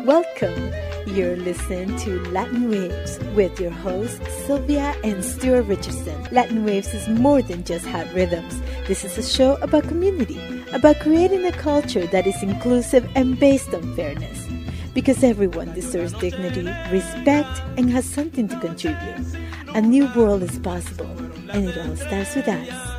Welcome. You're listening to Latin Waves with your hosts, Sylvia and Stuart Richardson. Latin Waves is more than just hot rhythms. This is a show about community, about creating a culture that is inclusive and based on fairness. Because everyone deserves dignity, respect, and has something to contribute. A new world is possible, and it all starts with us.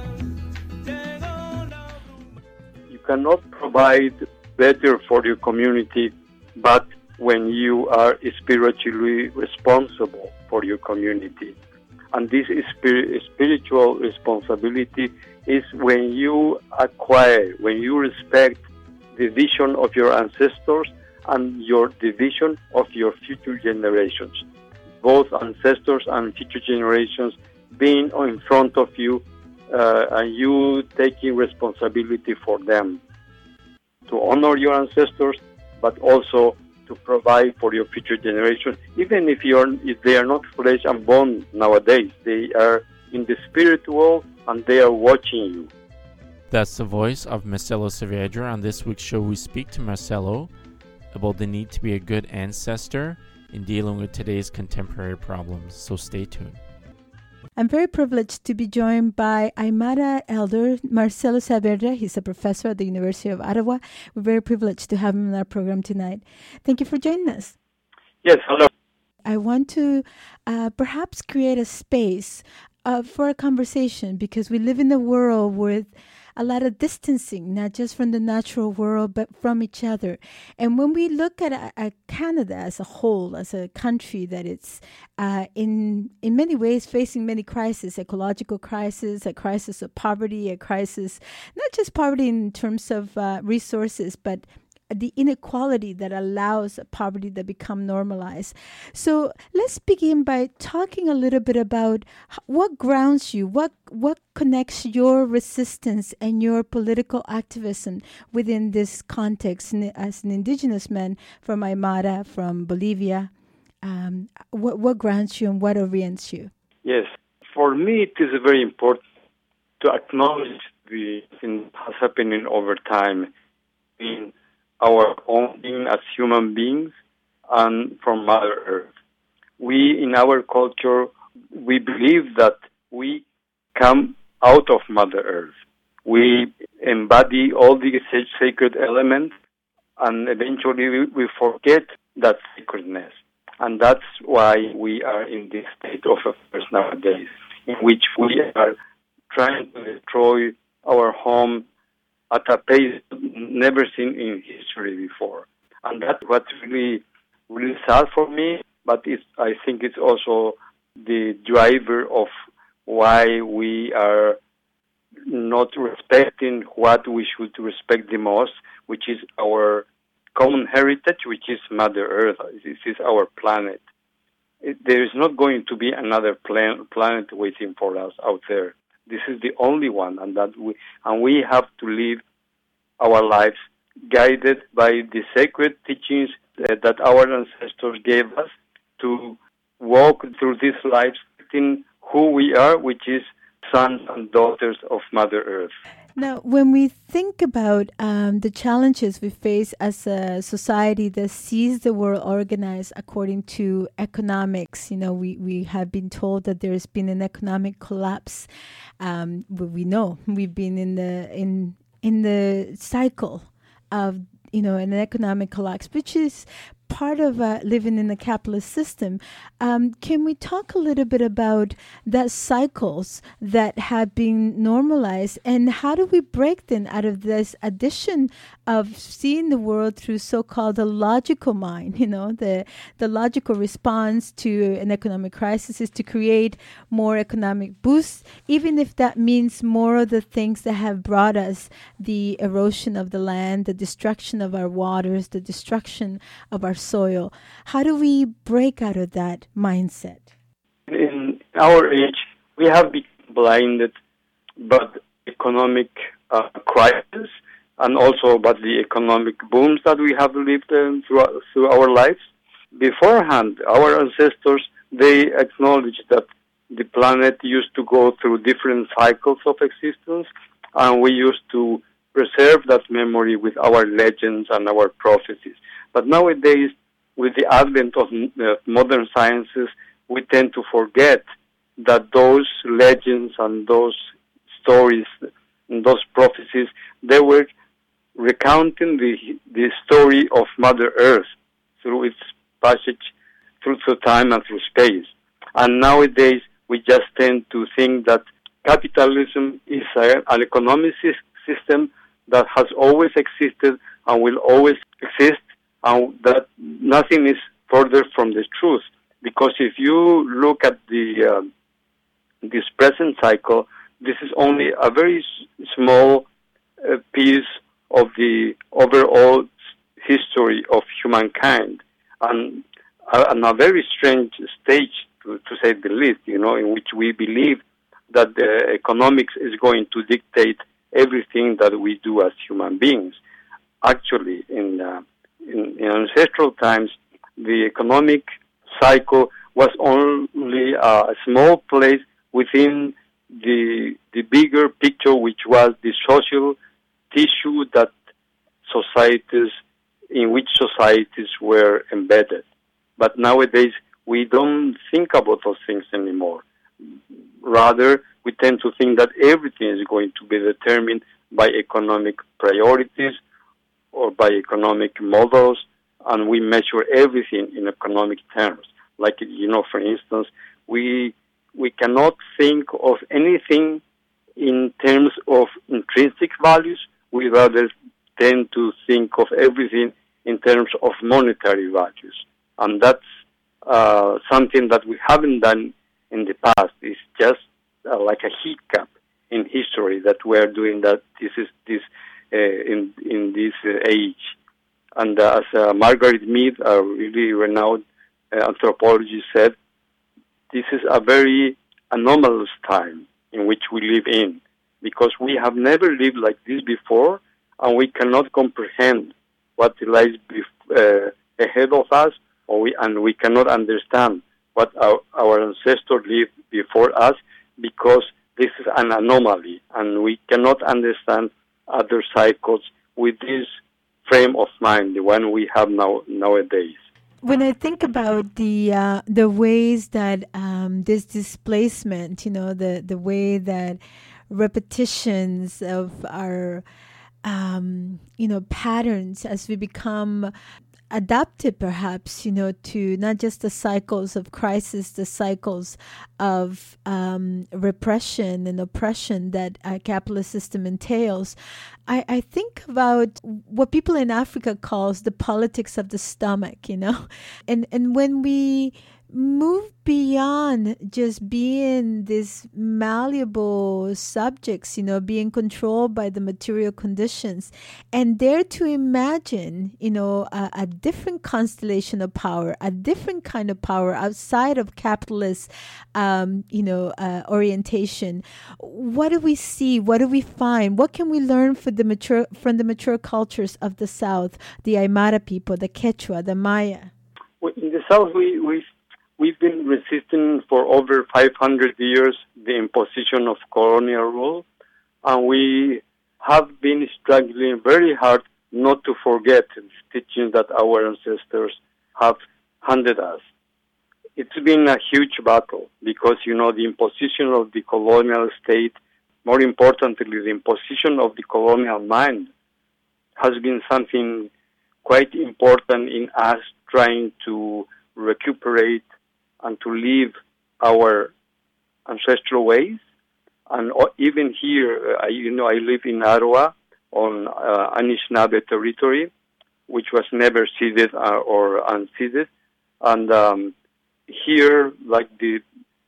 You cannot provide better for your community, but when you are spiritually responsible for your community. And this spiritual responsibility is when you acquire, when you respect the vision of your ancestors and the vision of your future generations. Both ancestors and future generations being in front of you and you taking responsibility for them. To honor your ancestors, but also to provide for your future generations, even if they are not flesh and bone nowadays. They are in the spirit world and they are watching you. That's the voice of Marcelo Saavedra. On this week's show, we speak to Marcelo about the need to be a good ancestor in dealing with today's contemporary problems. So stay tuned. I'm very privileged to be joined by Aymara elder Marcelo Saavedra. He's a professor at the University of Ottawa. We're very privileged to have him in our program tonight. Thank you for joining us. Yes, hello. I want to perhaps create a space for a conversation because we live in a world with a lot of distancing, not just from the natural world, but from each other. And when we look at Canada as a whole, as a country that it's in many ways facing many crises, ecological crisis, a crisis of poverty, a crisis, not just poverty in terms of resources, but the inequality that allows poverty to become normalized. So let's begin by talking a little bit about what grounds you, what connects your resistance and your political activism within this context. And as an indigenous man from Aymara, from Bolivia, what grounds you and what orients you? Yes, for me it is very important to acknowledge the thing has happening over time in our own being as human beings and from Mother Earth. We, in our culture, we believe that we come out of Mother Earth. We embody all the sacred elements, and eventually we forget that sacredness. And that's why we are in this state of affairs nowadays, in which we are trying to destroy our home at a pace never seen in history before. And that's what's really, really sad for me, but I think it's also the driver of why we are not respecting what we should respect the most, which is our common heritage, which is Mother Earth. This is our planet. There is not going to be another planet waiting for us out there. This is the only one, and we have to live our lives guided by the sacred teachings that our ancestors gave us to walk through this life in who we are, which is sons and daughters of Mother Earth. Now, when we think about the challenges we face as a society that sees the world organized according to economics, we have been told that there's been an economic collapse. We know we've been in the cycle of an economic collapse, which is part of living in a capitalist system. Can we talk a little bit about that cycles that have been normalized, and how do we break them out of this addition of seeing the world through so-called the logical mind? The logical response to an economic crisis is to create more economic boosts, even if that means more of the things that have brought us the erosion of the land, the destruction of our waters, the destruction of our soil. How do we break out of that mindset? In our age, we have become blinded by the economic crisis and also by the economic booms that we have lived through our lives. Beforehand, our ancestors, they acknowledged that the planet used to go through different cycles of existence, and we used to preserve that memory with our legends and our prophecies. But nowadays, with the advent of modern sciences, we tend to forget that those legends and those stories and those prophecies, they were recounting the story of Mother Earth through its passage through time and through space. And nowadays, we just tend to think that capitalism is an economic system that has always existed and will always exist, and that nothing is further from the truth. Because if you look at this present cycle, this is only a very small piece of the overall history of humankind, and a very strange stage, to say the least, in which we believe that the economics is going to dictate everything that we do as human beings. Actually, in ancestral times, the economic cycle was only a small place within the bigger picture, which was the social tissue in which societies were embedded. But nowadays, we don't think about those things anymore. Rather, we tend to think that everything is going to be determined by economic priorities or by economic models, and we measure everything in economic terms. Like, for instance, we cannot think of anything in terms of intrinsic values. We rather tend to think of everything in terms of monetary values. And that's something that we haven't done in the past. It's just like a hiccup in history that we're doing that. In this age. And as Margaret Mead, a really renowned anthropologist, said, this is a very anomalous time in which we live in, because we have never lived like this before, and we cannot comprehend what lies ahead of us, and we cannot understand what our ancestors lived before us, because this is an anomaly, and we cannot understand other cycles with this frame of mind, the one we have nowadays. When I think about the ways that this displacement, the way that repetitions of our patterns as we become adapted perhaps, to not just the cycles of crisis, the cycles of repression and oppression that a capitalist system entails. I think about what people in Africa calls the politics of the stomach, and when we move beyond just being these malleable subjects, being controlled by the material conditions, and dare to imagine, a different constellation of power, a different kind of power outside of capitalist, orientation. What do we see? What do we find? What can we learn from the mature cultures of the South, the Aymara people, the Quechua, the Maya? In the South, we've been resisting for over 500 years the imposition of colonial rule, and we have been struggling very hard not to forget the teachings that our ancestors have handed us. It's been a huge battle because, the imposition of the colonial state, more importantly, the imposition of the colonial mind, has been something quite important in us trying to recuperate and to live our ancestral ways. And even here, I live in Arawa on Anishinaabe territory, which was never ceded or unceded. And here, like the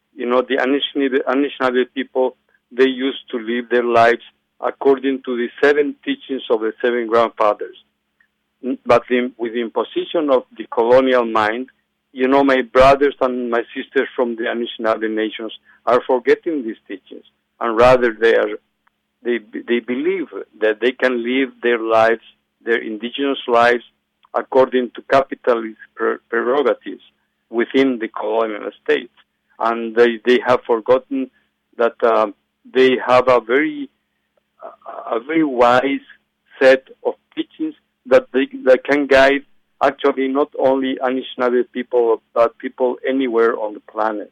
Anishinaabe people, they used to live their lives according to the 7 teachings of the 7 grandfathers. But with the imposition of the colonial mind, my brothers and my sisters from the Anishinaabe nations are forgetting these teachings, and rather they believe that they can live their lives, their indigenous lives, according to capitalist prerogatives within the colonial states, and they have forgotten that they have a very wise set of teachings that can guide actually not only Anishinaabe people, but people anywhere on the planet.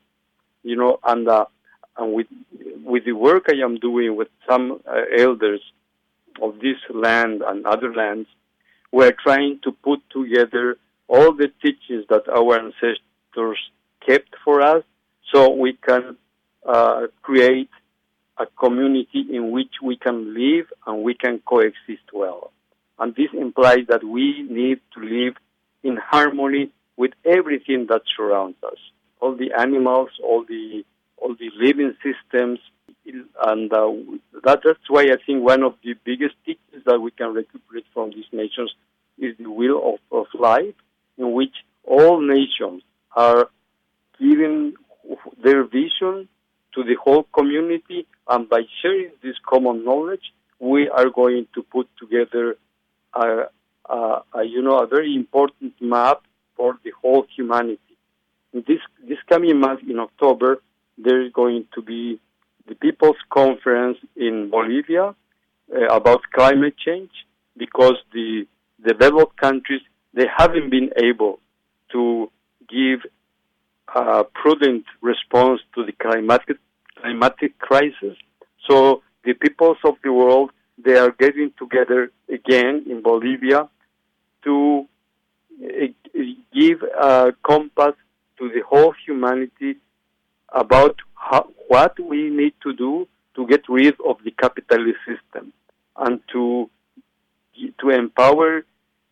And with the work I am doing with some elders of this land and other lands, we're trying to put together all the teachings that our ancestors kept for us, so we can create a community in which we can live and we can coexist well. And this implies that we need to live in harmony with everything that surrounds us, all the animals, all the living systems, and that's why I think one of the biggest teachings that we can recuperate from these nations is the will of life, in which all nations are giving their vision to the whole community, and by sharing this common knowledge, we are going to put together a very important map for the whole humanity. This coming month in October, there is going to be the People's Conference in Bolivia about climate change, because the developed countries, they haven't been able to give a prudent response to the climatic crisis. So the peoples of the world, they are getting together again in Bolivia to give a compass to the whole humanity about what we need to do to get rid of the capitalist system and to empower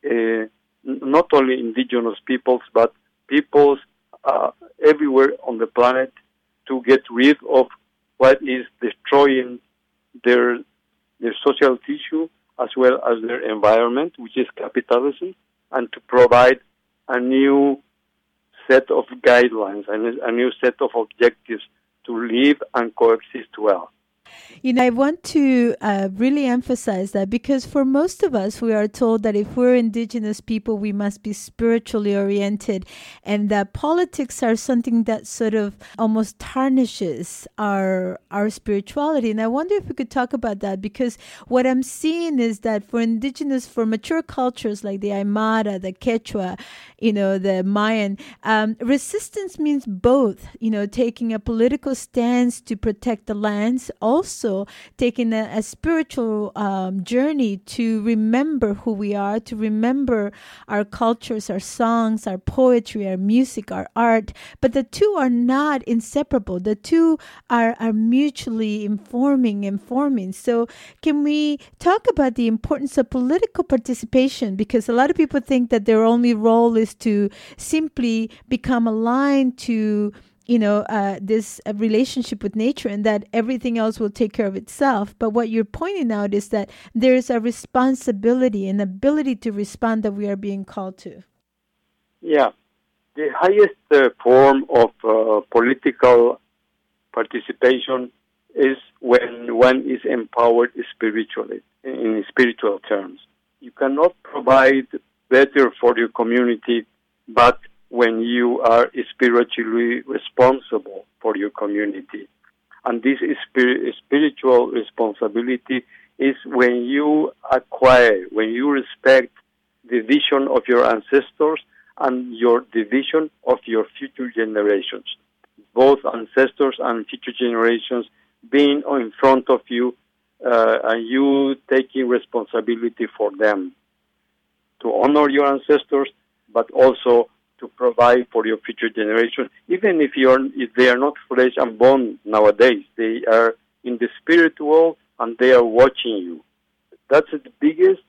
not only indigenous peoples, but peoples everywhere on the planet to get rid of what is destroying their social tissue as well as their environment, which is capitalism, and to provide a new set of guidelines and a new set of objectives to live and coexist well. I want to really emphasize that, because for most of us, we are told that if we're indigenous people, we must be spiritually oriented, and that politics are something that sort of almost tarnishes our spirituality. And I wonder if we could talk about that, because what I'm seeing is that for mature cultures like the Aymara, the Quechua, the Mayan, resistance means both, taking a political stance to protect the lands, also taking a spiritual journey to remember who we are, to remember our cultures, our songs, our poetry, our music, our art. But the two are not inseparable. The two are mutually informing. So can we talk about the importance of political participation? Because a lot of people think that their only role is to simply become aligned to this relationship with nature, and that everything else will take care of itself. But what you're pointing out is that there's a responsibility, an ability to respond that we are being called to. Yeah. The highest form of political participation is when one is empowered spiritually, in spiritual terms. You cannot provide better for your community, but when you are spiritually responsible for your community. And this is spiritual responsibility is when you when you respect the vision of your ancestors and the vision of your future generations. Both ancestors and future generations being in front of you and you taking responsibility for them. To honor your ancestors, but also to provide for your future generations, even if they are not flesh and bone nowadays. They are in the spiritual and they are watching you. That's the biggest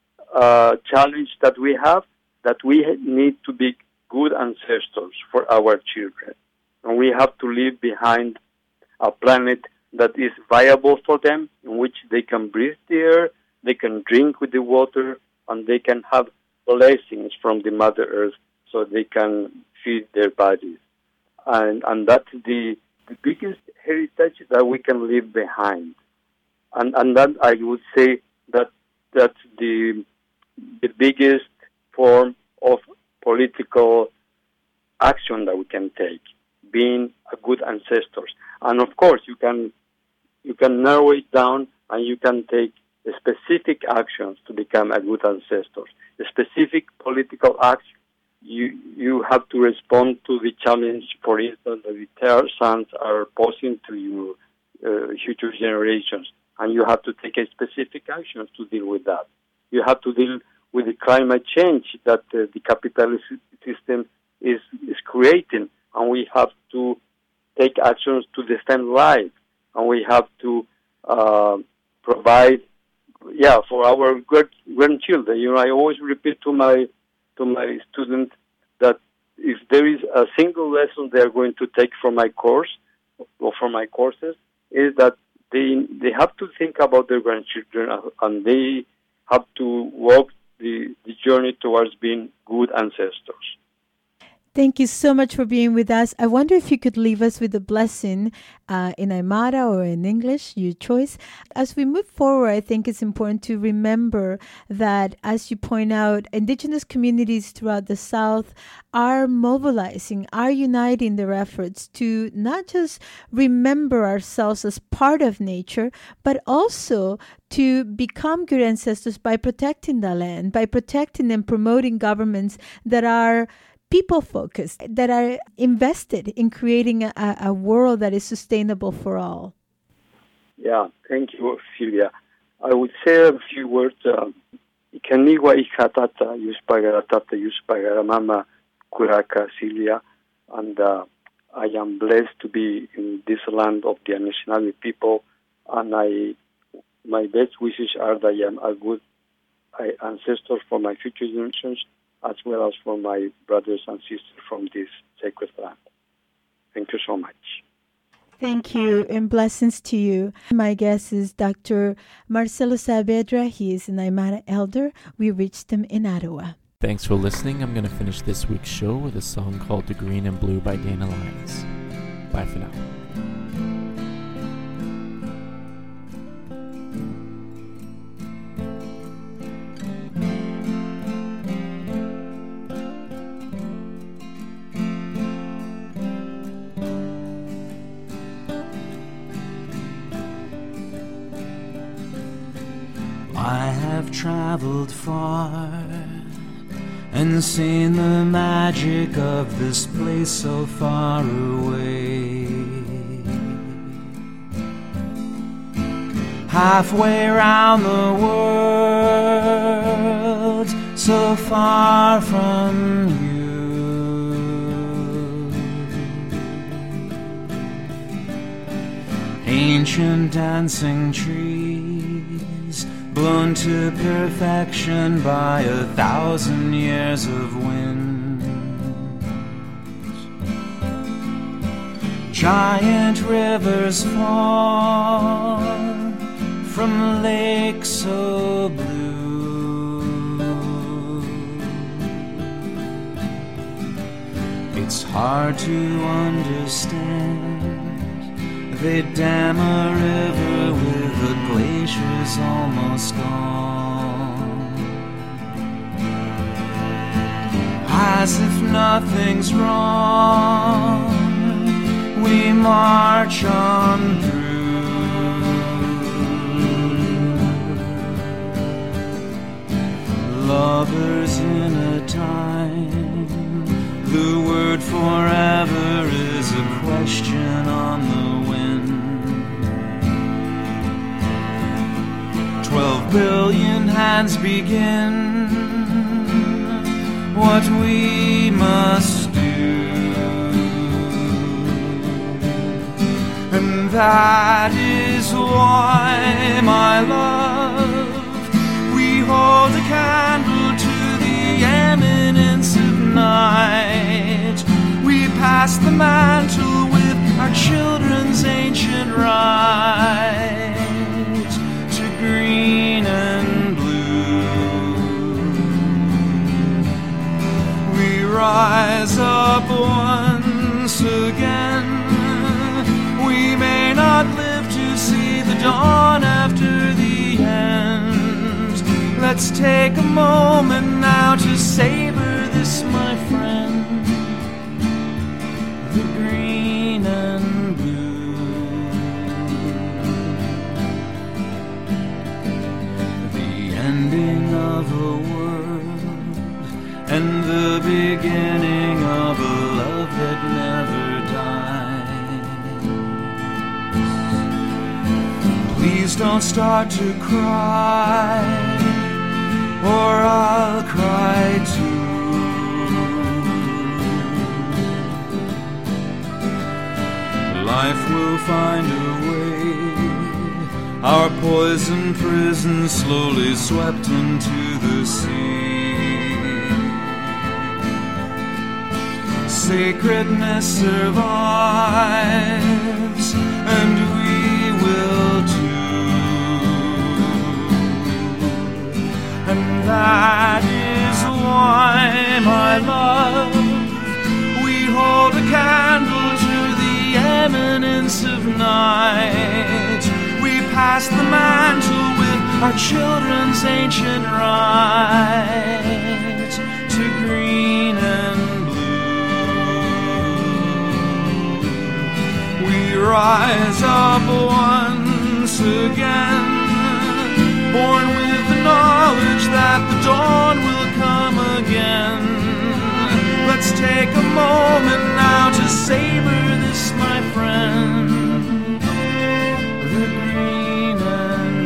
challenge that we have, that we need to be good ancestors for our children. And we have to leave behind a planet that is viable for them, in which they can breathe the air, they can drink with the water, and they can have blessings from the Mother Earth, so they can feed their bodies. And that's the biggest heritage that we can leave behind. And that I would say that's the biggest form of political action that we can take, being a good ancestors. And of course, you can narrow it down and you can take specific actions to become a good ancestor. A specific political action. You have to respond to the challenge, for instance, that the Terra sons are posing to your future generations, and you have to take a specific action to deal with that. You have to deal with the climate change that the capitalist system is creating, and we have to take actions to defend life, and we have to provide, for our grandchildren. I always repeat to my students that if there is a single lesson they are going to take from my course or from my courses, is that they have to think about their grandchildren, and they have to walk the journey towards being good ancestors. Thank you so much for being with us. I wonder if you could leave us with a blessing in Aymara or in English, your choice. As we move forward, I think it's important to remember that, as you point out, indigenous communities throughout the South are mobilizing, are uniting their efforts to not just remember ourselves as part of nature, but also to become good ancestors by protecting the land, by protecting and promoting governments that are people-focused, that are invested in creating a world that is sustainable for all. Yeah, thank you, Silvia. I would say a few words. Ikaniwa ikatata yuspagaratata yuspagaramama kuraka, Silvia, and I am blessed to be in this land of the Anishinaabe people, and my best wishes are that I am a good ancestor for my future generations, as well as for my brothers and sisters from this sacred land. Thank you so much. Thank you, and blessings to you. My guest is Dr. Marcelo Saavedra. He is an Aymara elder. We reached him in Ottawa. Thanks for listening. I'm going to finish this week's show with a song called The Green and Blue by Dana Lyons. Bye for now. I have traveled far and seen the magic of this place so far away. Halfway round the world, so far from you. Ancient dancing trees, blown to perfection by 1,000 years of wind. Giant rivers fall from lakes so blue. It's hard to understand. They dam a river with the glaciers almost gone. As if nothing's wrong, we march on through. Lovers in a time, the word forever is a question on the wind. 12 billion hands begin what we must do, and that is why, my love, we hold a candle to the eminence of night. We pass the mantle with our children's ancient right to green and blue. We rise up once again. We may not live to see the dawn after the end. Let's take a moment now to savor this, my friend. The green and blue. Please don't start to cry, or I'll cry too. Life will find a way. Our poison prison slowly swept into the sea. Sacredness survives, and we will too. And that is why, my love, we hold a candle to the eminence of night. We pass the mantle with our children's ancient right to green and blue. We rise up once again, born with the knowledge that the dawn will come again. Let's take a moment now to savor this, my friend. The green and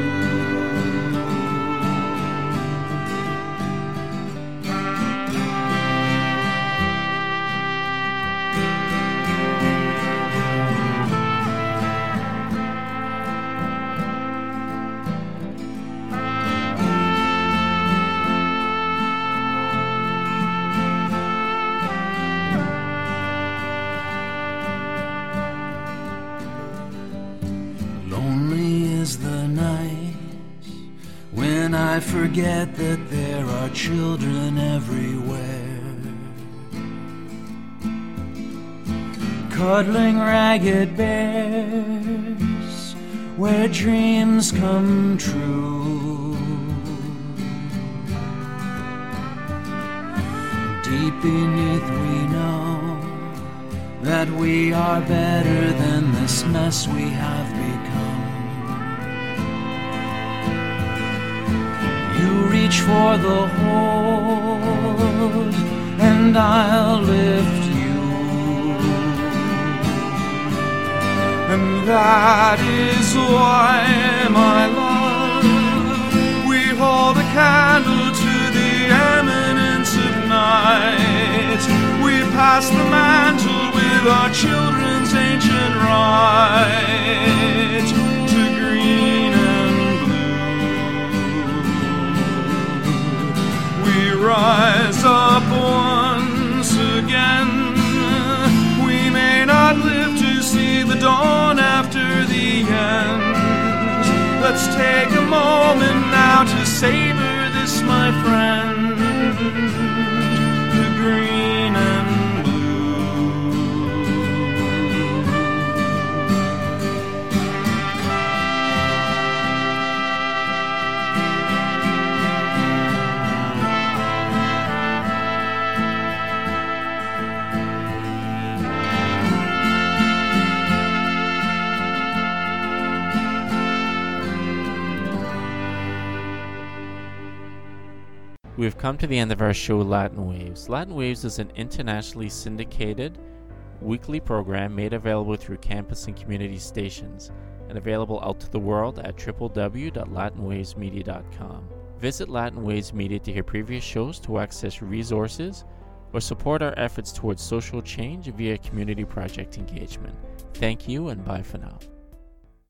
I forget that there are children everywhere, cuddling ragged bears where dreams come true. Deep beneath we know that we are better than this mess we have become. You reach for the hold, and I'll lift you. And that is why, my love, we hold a candle to the eminence of night. We pass the mantle with our children's ancient right to green and rise up once again. We may not live to see the dawn after the end. Let's take a moment now to savor this, my friend. The green and We've come to the end of our show, Latin Waves. Latin Waves is an internationally syndicated weekly program made available through campus and community stations and available out to the world at www.latinwavesmedia.com. Visit Latin Waves Media to hear previous shows, to access resources, or support our efforts towards social change via community project engagement. Thank you and bye for now.